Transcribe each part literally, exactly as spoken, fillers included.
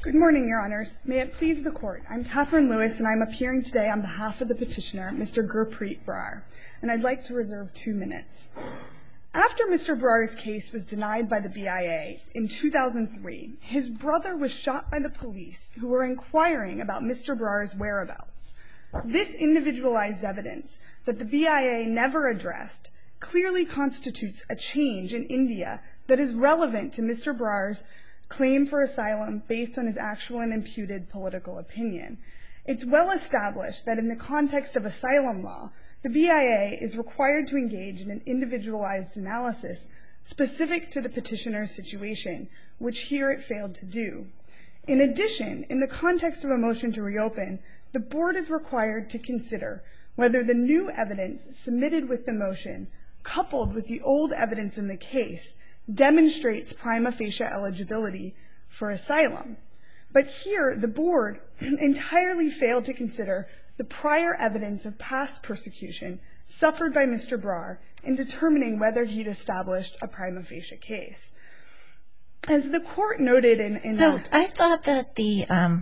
Good morning, Your Honors. May it please the Court, I'm Catherine Lewis, and I'm appearing today on behalf of the petitioner, Mister Gurpreet Brar, and I'd like to reserve two minutes. After Mister Brar's case was denied by the B I A in two thousand three, his brother was shot by the police who were inquiring about Mister Brar's whereabouts. This individualized evidence that the B I A never addressed clearly constitutes a change in India that is relevant to Mister Brar's claim for asylum based on his actual and imputed political opinion. It's well established that in the context of asylum law, the B I A is required to engage in an individualized analysis specific to the petitioner's situation, which here it failed to do. In addition, in the context of a motion to reopen, the board is required to consider whether the new evidence submitted with the motion, coupled with the old evidence in the case, demonstrates prima facie eligibility for asylum. But here, the board entirely failed to consider the prior evidence of past persecution suffered by Mister Brar in determining whether he'd established a prima facie case. As the court noted in... in so I thought that the... Um,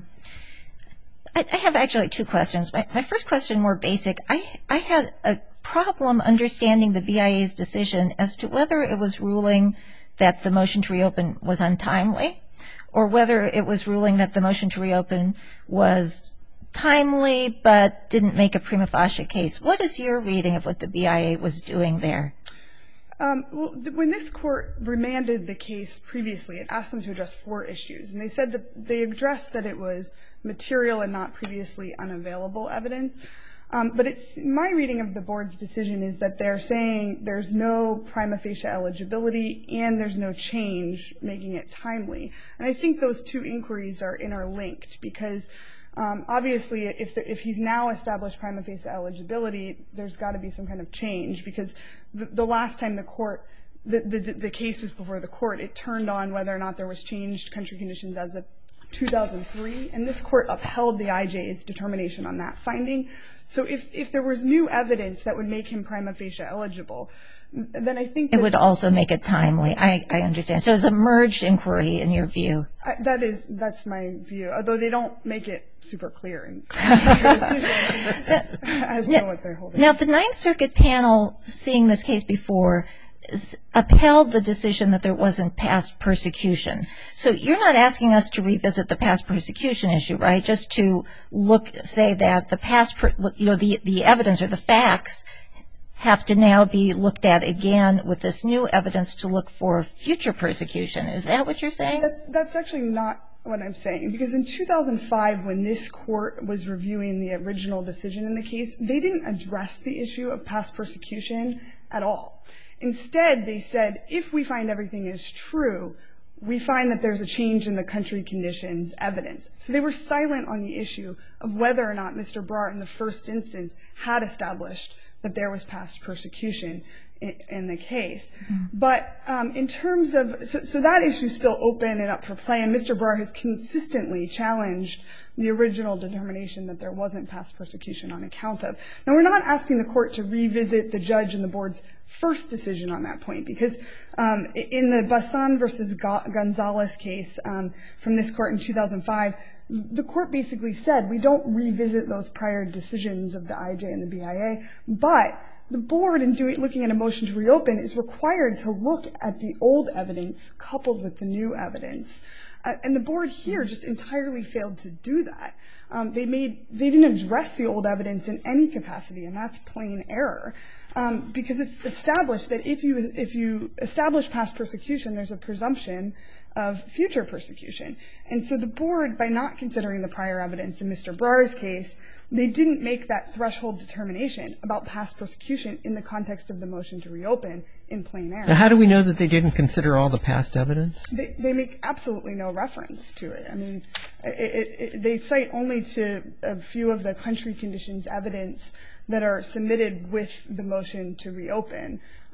I, I have actually two questions. My, my first question, more basic. I, I had a problem understanding the B I A's decision as to whether it was ruling that the motion to reopen was untimely, or whether it was ruling that the motion to reopen was timely but didn't make a prima facie case. What is your reading of what the B I A was doing there? Um, well, th- when this court remanded the case previously, it asked them to address four issues, and they said that they addressed that it was material and not previously unavailable evidence. Um, but it's, my reading of the board's decision is that they're saying there's no prima facie eligibility and there's no change making it timely. And I think those two inquiries are interlinked because um, obviously if, the, if he's now established prima facie eligibility, there's got to be some kind of change because the, the last time the court, the, the, the case was before the court, it turned on whether or not there was changed country conditions as of two thousand three, and this court upheld the I J's determination on that finding. So if, if there was new evidence that would make him prima facie eligible, then I think it would also make it timely. I, I understand. So it's a merged inquiry in your view. I, that is, that's my view, although they don't make it super clear in their decision as to what they're holding. Now, the Ninth Circuit panel, seeing this case before, upheld the decision that there wasn't past persecution. So you're not asking us to revisit the past persecution issue, right? Just to look, say that the past, per, you know, the, the evidence or the facts have to now be looked at again with this new evidence to look for future persecution. Is that what you're saying? That's, that's actually not what I'm saying, because in two thousand five, when this court was reviewing the original decision in the case, they didn't address the issue of past persecution at all. Instead, they said, if we find everything is true, we find that there's a change in the country conditions evidence. So they were silent on the issue of whether or not Mister Brar in the first instance had established that there was past persecution in, in the case. Mm-hmm. But um, in terms of, so, so that issue is still open and up for play, and Mister Brar has consistently challenged the original determination that there wasn't past persecution on account of. Now, we're not asking the court to revisit the judge and the board's first decision on that point, because um, in the Basan versus Gonzalez case um, from this court in two thousand five, the court basically said we don't revisit those prior decisions of the I J and the B I A, but the board, in doing, looking at a motion to reopen, is required to look at the old evidence coupled with the new evidence. Uh, and the board here just entirely failed to do that. Um, they made, they didn't address the old evidence in any capacity, and that's plain error. Um, because it's established that if you, if you establish past persecution, there's a presumption of future persecution. And so the board, by not considering the prior evidence in Mister Brar's case, they didn't make that threshold determination about past persecution in the context of the motion to reopen in plain error. Now, how do we know that they didn't consider all the past evidence? They, they make absolutely no reference to it. I mean, it, it, it, they cite only to a few of the country conditions evidence that are submitted with the motion to reopen.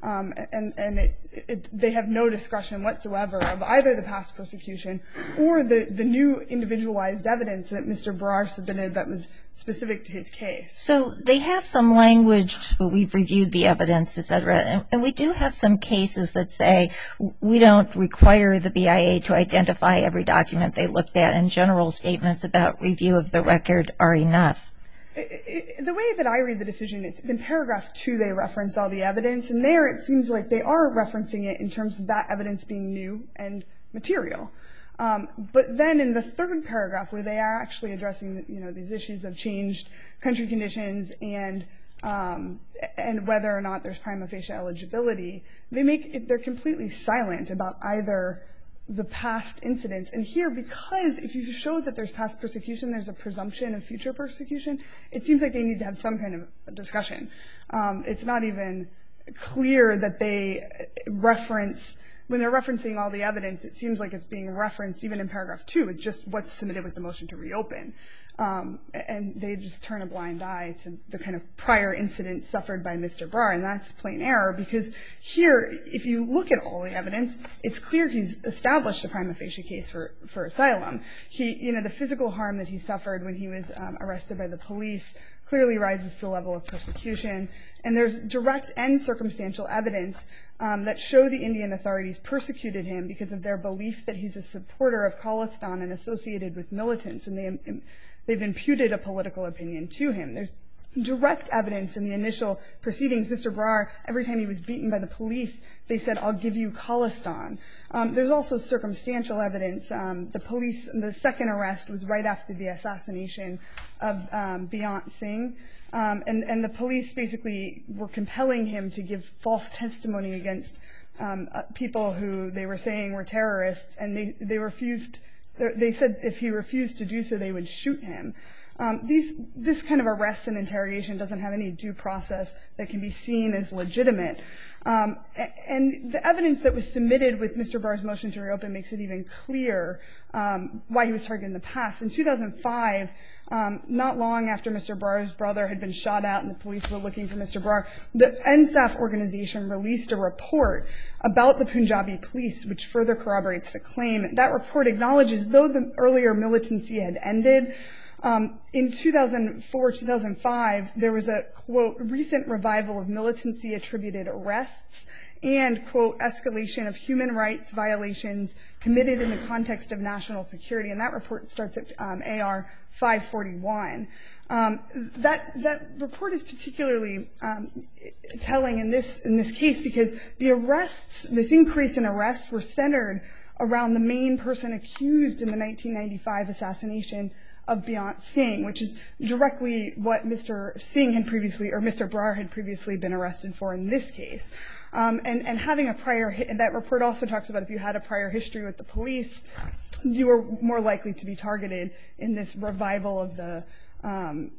Um, and and it, it, they have no discretion whatsoever of either the past persecution or the, the new individualized evidence that Mister Brar submitted that was specific to his case. So they have some language, we've reviewed the evidence, et cetera, and, and we do have some cases that say we don't require the B I A to identify every document they looked at, and general statements about review of the record are enough. It, it, the way that I read the decision, it's in paragraph two they reference all the evidence, and there it seems like they are referencing it in terms of that evidence being new and material. Um, but then in the third paragraph, where they are actually addressing, you know, these issues of changed country conditions and um, and whether or not there's prima facie eligibility, they make it, they're completely silent about either the past incidents. And here, because if you show that there's past persecution, there's a presumption of future persecution, it seems like they need to have some kind of discussion. Um, it's not even clear that they reference, when they're referencing all the evidence, it seems like it's being referenced even in paragraph two, it's just what's submitted with the motion to reopen. Um, and they just turn a blind eye to the kind of prior incident suffered by Mister Brar, and that's plain error, because here, if you look at all the evidence, it's clear he's established a prima facie case for, for asylum. He, you know, the physical harm that he suffered when he was um, arrested by the police clearly rises to the level of persecution, and there's direct and circumstantial evidence um, that show the Indian authorities persecuted him because of their belief that he's a supporter of Khalistan and associated with militants, and they They've imputed a political opinion to him. There's direct evidence in the initial proceedings. Mister Brar, every time he was beaten by the police, they said, "I'll give you Khalistan." Um, there's also circumstantial evidence. Um, the police, the second arrest was right after the assassination of um, Beant Singh. Um, and, and the police basically were compelling him to give false testimony against um, uh, people who they were saying were terrorists, and they, they refused. They said if he refused to do so, they would shoot him. Um, these, this kind of arrest and interrogation doesn't have any due process that can be seen as legitimate. Um, and the evidence that was submitted with Mister Brar's motion to reopen makes it even clear um, why he was targeted in the past. In two thousand five, um, not long after Mister Brar's brother had been shot at and the police were looking for Mister Brar, the N S A F organization released a report about the Punjabi police, which further corroborates the claim. That report acknowledges, though the earlier militancy had ended, Um, in two thousand four, two thousand five, there was a, quote, recent revival of militancy-attributed arrests and, quote, escalation of human rights violations committed in the context of national security. And that report starts at um, A R five forty-one. Um, that that report is particularly um, telling in this in this case because the arrests, this increase in arrests, were centered around the main person accused in the nineteen ninety-five assassination of Beant Singh, which is directly what Mister Singh had previously, or Mister Brar had previously been arrested for in this case. Um, and, and having a prior, and that report also talks about if you had a prior history with the police, you were more likely to be targeted in this revival of the um,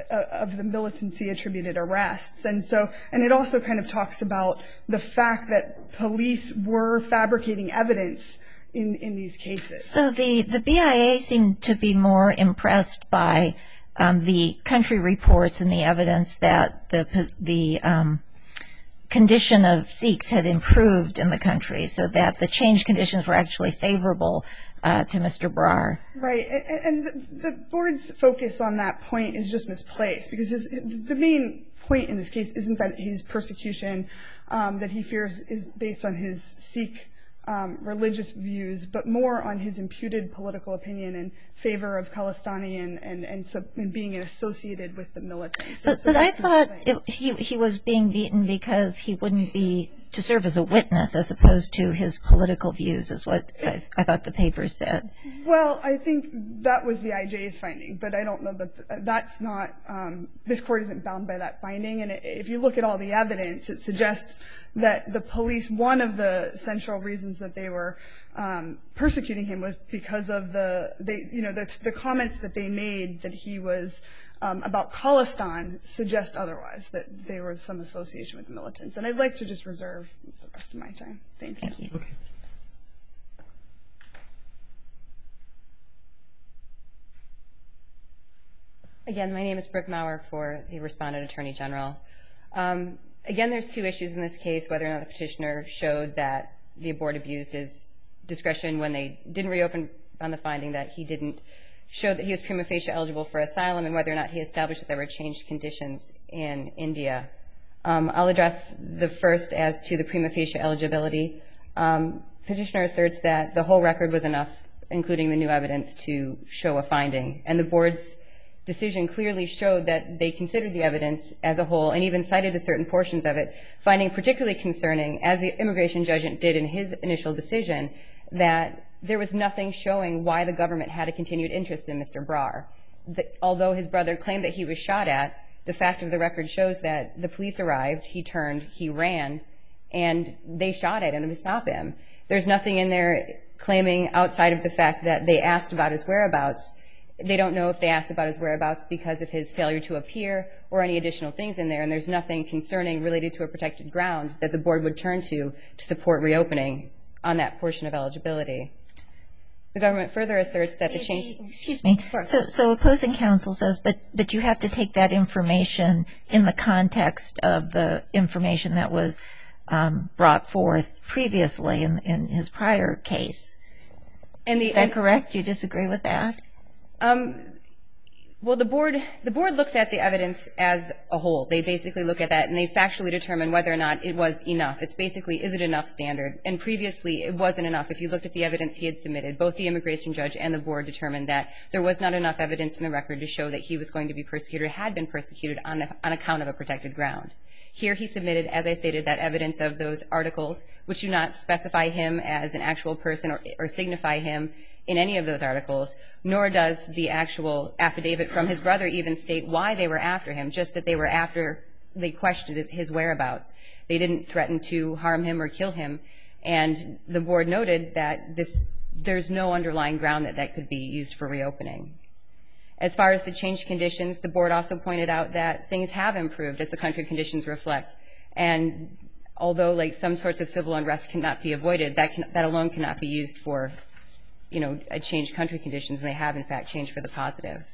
of the militancy attributed arrests. And so, and it also kind of talks about the fact that police were fabricating evidence in, in these cases. So the, the B I A seemed to be more impressed by um, the country reports and the evidence that the, the um, condition of Sikhs had improved in the country, so that the changed conditions were actually favorable uh, to Mister Brar. Right, and, and the, the board's focus on that point is just misplaced, because his, the main point in this case isn't that his persecution um, that he fears is based on his Sikh Um, religious views, but more on his imputed political opinion in favor of Khalistani and, and, and, so, and being associated with the militants. But, but I thought it, he, he was being beaten because he wouldn't be to serve as a witness as opposed to his political views, is what I, I thought the paper said. Well, I think that was the I J's finding, but I don't know that that's not, um, this court isn't bound by that finding. And if you look at all the evidence, it suggests that the police, one of the central reasons that they were um, persecuting him was because of the, they, you know, the, the comments that they made that he was um, about Khalistan suggest otherwise, that there was some association with the militants. And I'd like to just reserve the rest of my time. Thank you. Thank you. Okay. Again, my name is Brooke Maurer for the Respondent Attorney General. Um, Again, there's two issues in this case, whether or not the petitioner showed that the board abused his discretion when they didn't reopen on the finding that he didn't show that he was prima facie eligible for asylum, and whether or not he established that there were changed conditions in India. Um, I'll address the first as to the prima facie eligibility. Um, petitioner asserts that the whole record was enough, including the new evidence, to show a finding. And the board's decision clearly showed that they considered the evidence as a whole and even cited certain portions of it, finding particularly concerning, as the immigration judge did in his initial decision, that there was nothing showing why the government had a continued interest in Mister Brar. The, although his brother claimed that he was shot at, the fact of the record shows that the police arrived, he turned, he ran, and they shot at him to stop him. There's nothing in there claiming outside of the fact that they asked about his whereabouts. They don't know if they asked about his whereabouts because of his failure to appear or any additional things in there, and there's nothing concerning related to a protected ground that the board would turn to to support reopening on that portion of eligibility. The government further asserts that the change... Excuse me. So, so opposing counsel says, but, but you have to take that information in the context of the information that was um, brought forth previously in, in his prior case. And the, Is that and, correct? Do you disagree with that? Um, well, the board, the board looks at the evidence as a whole. They basically look at that and they factually determine whether or not it was enough. It's basically, is it enough standard? And previously, it wasn't enough. If you looked at the evidence he had submitted, both the immigration judge and the board determined that there was not enough evidence in the record to show that he was going to be persecuted or had been persecuted on, a, on account of a protected ground. Here he submitted, as I stated, that evidence of those articles, which do not specify him as an actual person or, or signify him in any of those articles, nor does the actual affidavit from his brother even state why they were after him, just that they were after, they questioned his, his whereabouts. They didn't threaten to harm him or kill him. And the board noted that this, there's no underlying ground that that could be used for reopening. As far as the changed conditions, the board also pointed out that things have improved as the country conditions reflect. And although like some sorts of civil unrest cannot be avoided, that, can, that alone cannot be used for, you know, a changed country conditions, and they have in fact changed for the positive.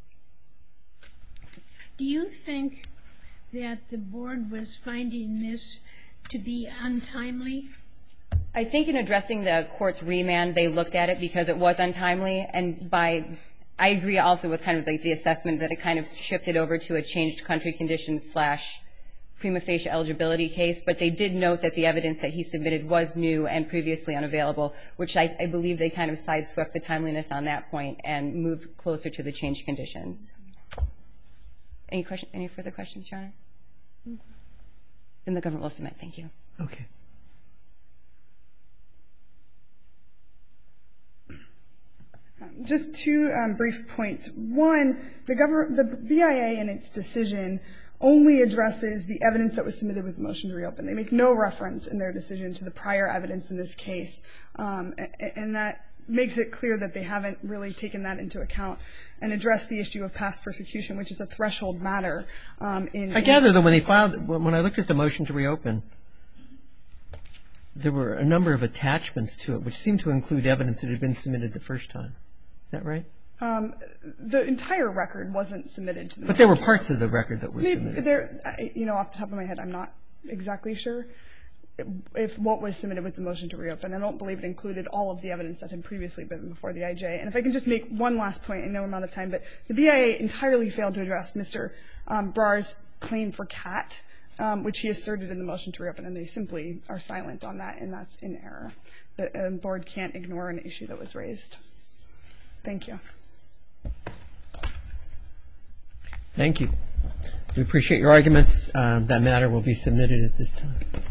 Do you think that the board was finding this to be untimely? I think in addressing the court's remand, they looked at it because it was untimely, and by, I agree also with kind of like the assessment that it kind of shifted over to a changed country conditions slash prima facie eligibility case, but they did note that the evidence that he submitted was new and previously unavailable, which I, I believe they kind of sideswept the timeliness on that point and moved closer to the changed conditions. Any question, any further questions, Your Honor? Mm-hmm. Then the government will submit. Thank you. Okay. Just two um, brief points. One, the government, the B I A in its decision only addresses the evidence that was submitted with the motion to reopen. They make no reference in their decision to the prior evidence in this case, um, and that makes it clear that they haven't really taken that into account and addressed the issue of past persecution, which is a threshold matter. Um, in, I gather that when they filed, when I looked at the motion to reopen, there were a number of attachments to it, which seemed to include evidence that had been submitted the first time. Is that right? Um, the entire record wasn't submitted to the. But there were parts of the record that were submitted. There, you know, off the top of my head, I'm not exactly sure if what was submitted with the motion to reopen. I don't believe it included all of the evidence that had previously been before the I J. And if I can just make one last point, I know I'm out of time, but the B I A entirely failed to address Mister Um, Brar's claim for cat, um, which he asserted in the motion to reopen, and they simply are silent on that, and that's in error. The uh, board can't ignore an issue that was raised. Thank you. Thank you. We appreciate your arguments. Um, that matter will be submitted at this time.